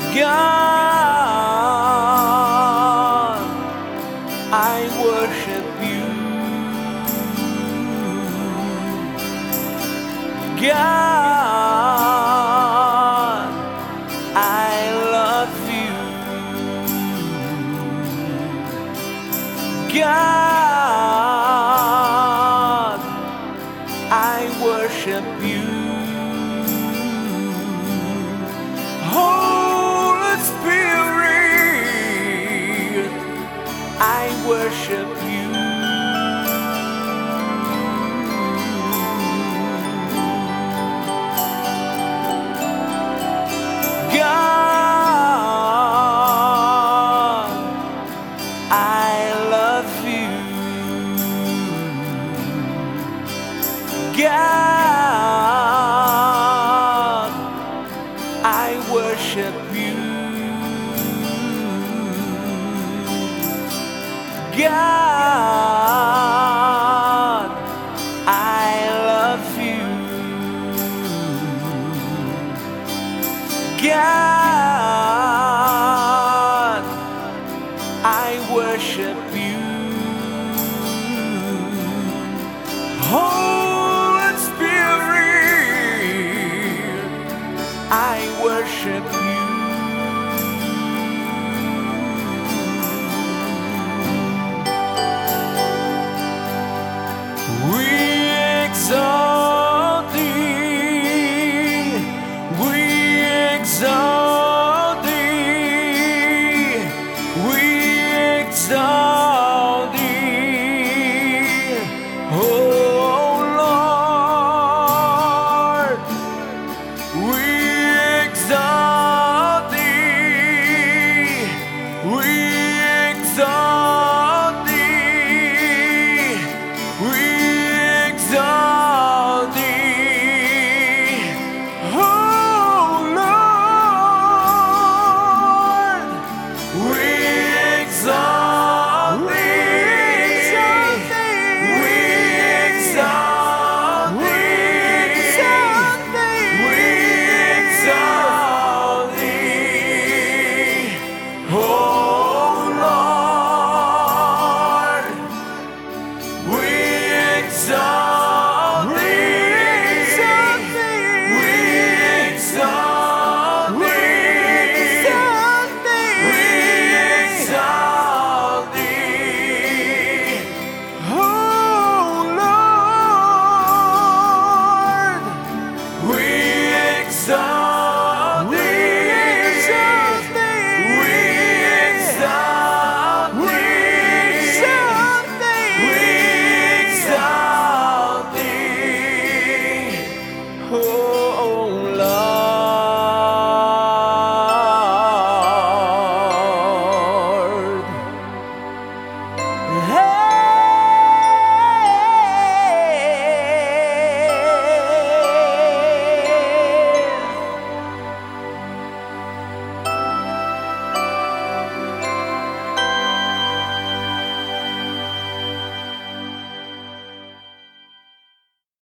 God, I worship you. God, I love you. God, I worship you. Holy Spirit, I worship you. God, I love you. God, I worship you. God, I love you. God, I worship you. Holy Spirit, I worship you. We exalt thee, we exalt